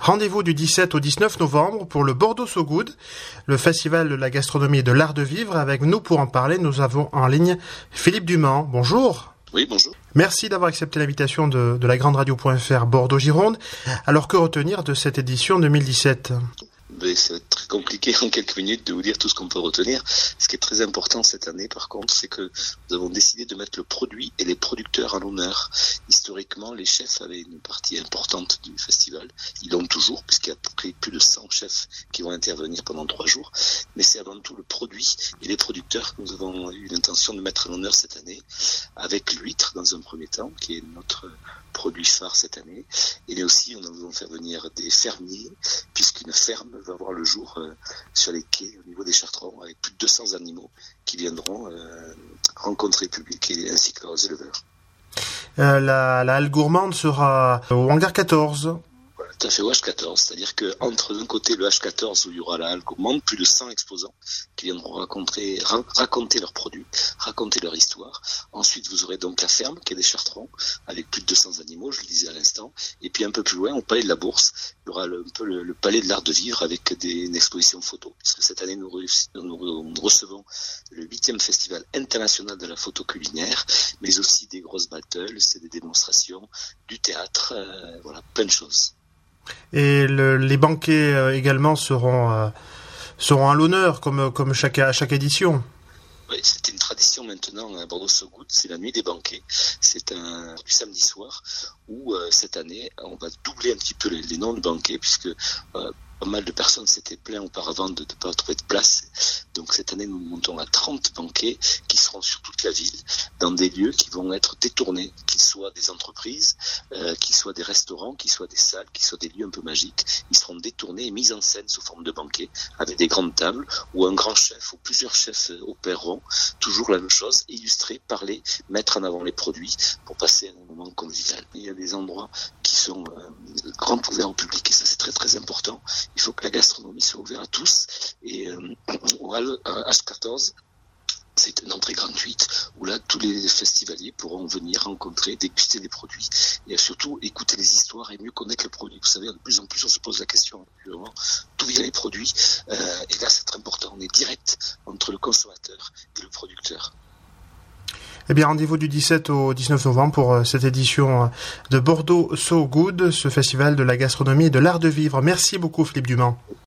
Rendez-vous du 17 au 19 novembre pour le Bordeaux So Good, le festival de la gastronomie et de l'art de vivre. Avec nous pour en parler, nous avons en ligne Philippe Dumand. Bonjour. Oui, bonjour. Merci d'avoir accepté l'invitation de la grande radio.fr Bordeaux-Gironde. Alors que retenir de cette édition 2017 ? Ça va être très compliqué en quelques minutes de vous dire tout ce qu'on peut retenir. Ce qui est très important cette année, par contre, c'est que nous avons décidé de mettre le produit et les producteurs à l'honneur. Historiquement, les chefs avaient une partie importante du festival. Ils l'ont toujours, puisqu'il y a plus de 100 chefs qui vont intervenir pendant 3 jours. Mais c'est avant tout le produit et les producteurs que nous avons eu l'intention de mettre à l'honneur cette année, avec l'huître dans un premier temps, qui est notre produit phare cette année. Et aussi, nous allons faire venir des fermiers, puisqu'une ferme va voir le jour sur les quais au niveau des Chartrons, avec plus de 200 animaux qui viendront rencontrer le public ainsi que leurs éleveurs. La halle gourmande sera au hangar 14. Voilà, tout à fait, au H14, c'est-à-dire qu'entre d'un côté le H14 où il y aura la halle gourmande, plus de 100 exposants qui viendront raconter leurs produits, raconter leur histoire. Ensuite, vous aurez donc la ferme qui est des Chartrons, avec plus de 200 animaux, je le disais à l'instant. Et puis un peu plus loin, au palais de la Bourse, il y aura un peu le palais de l'art de vivre avec une exposition photo. Puisque cette année, nous recevons le 8e festival international de la photo culinaire, mais aussi des grosses battles, c'est des démonstrations, du théâtre, voilà, plein de choses. Et les banquets également seront à l'honneur, comme chaque édition. Oui, c'était une tradition maintenant à Bordeaux So Good, c'est la nuit des banquets. C'est du samedi soir où cette année on va doubler un petit peu les noms de banquets puisque pas mal de personnes s'étaient plaintes auparavant de ne pas trouver de place. Donc cette année, nous montons à 30 banquets qui seront sur toute la ville, dans des lieux qui vont être détournés, qu'ils soient des entreprises, qu'ils soient des restaurants, qu'ils soient des salles, qu'ils soient des lieux un peu magiques. Ils seront détournés et mis en scène sous forme de banquets, avec des grandes tables, où un grand chef ou plusieurs chefs opéreront, toujours la même chose, illustrer, parler, mettre en avant les produits, pour passer un moment convivial. Il y a des endroits qui sont grands ouverts au public, et ça c'est très très important. Il faut que la gastronomie soit ouverte à tous. Et au H14, c'est une entrée gratuite où là, tous les festivaliers pourront venir rencontrer, déguster des produits et surtout écouter les histoires et mieux connaître le produit. Vous savez, de plus en plus, on se pose la question, d'où viennent les produits et là, c'est très important. On est direct entre le consommateur et le producteur. Eh bien, rendez-vous du 17 au 19 novembre pour cette édition de Bordeaux So Good, ce festival de la gastronomie et de l'art de vivre. Merci beaucoup, Philippe Dumand.